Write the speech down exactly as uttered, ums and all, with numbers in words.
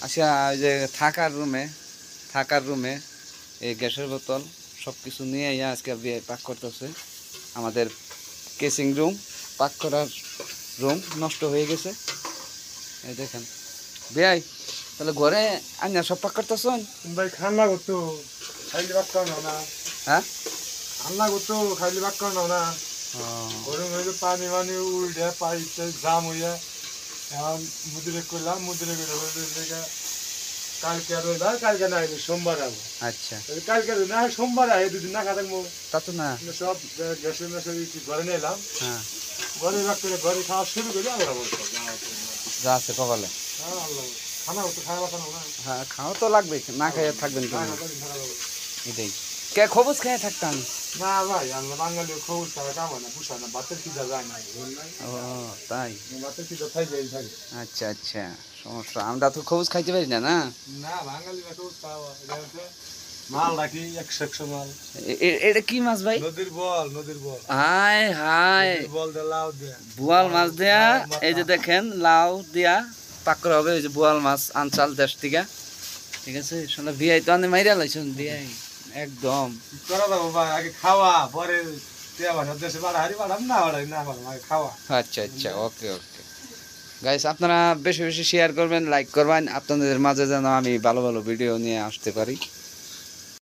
আচ্ছা ওই যে থাকার রুমে থাকার রুমে এই গ্যাসের বোতল সব কিছু নিয়ে ইয়া আজকে বিয়ে পাক করতেছে। আমাদের কেসিং রুম পাক করার রুম নষ্ট হয়ে গেছে। এই দেখেন বিয়াই তাহলে ঘরে আইনা সব পাক করতেছ। ভাই খান্না করতো খাইলে বাক করানো না। হ্যাঁ খান্না করতো খাইলে বাক করানো না। গরম হইলে পানি মানি উল্টে পাইপ জাম হইয়া এখন মুদিরে করলাম মুদিরে করে কালকে আর রইবা কালকে না আইলে সোমবার আবো। আচ্ছা কালকে না সোমবার আই দুদিন না খাতাম তা তো না। সব গ্যাসের মেসের ঘরে নিলাম। হ্যাঁ ঘরে বাক করে ঘরে খাওয়া শুরু করি আবার যা আছে কপালে। হ্যাঁ আল্লাহ খানা তো খাওয়া খানো না। হ্যাঁ খাওয়া তো লাগবে, না খাইয়ে থাকবেন কেন? এটাই কে খবর খেয়ে থাকতাম না ভাই আমরা বাঙালি খবর ছাড়া কাম হয় না পুষা না বাতের খিদা যায় না। ও তাই বাতের খিদা থাই যাই থাকে। আচ্ছা আচ্ছা সমস্যা, আমরা তো খবর খাইতে পারি না। না না বাঙালি খবর খাওয়া মাল রাখি একশো একশো মাল। এটা কি মাছ ভাই? নদীর বল নদীর বল। হাই হাই বল দে লাউ দে বোয়াল মাছ দেয়া। এই যে দেখেন লাউ দিয়া পাক করা হবে। ওই যে বোয়াল মাছ আনচাল দেশ থেকে। ঠিক আছে শোনা ভিআই তো আনে মাইরা লাইছেন ভিআই একদম করা দাও ভাই আগে খাওয়া পরে তে আবার দেশে বাড়াহারি বাড়াম না বাড়াই না বাড়াম আগে খাওয়া। আচ্ছা আচ্ছা ওকে ওকে গাইস, আপনারা বেশি বেশি শেয়ার করবেন, লাইক করবেন, আপনাদের মাঝে যেন আমি ভালো ভালো ভিডিও নিয়ে আসতে পারি।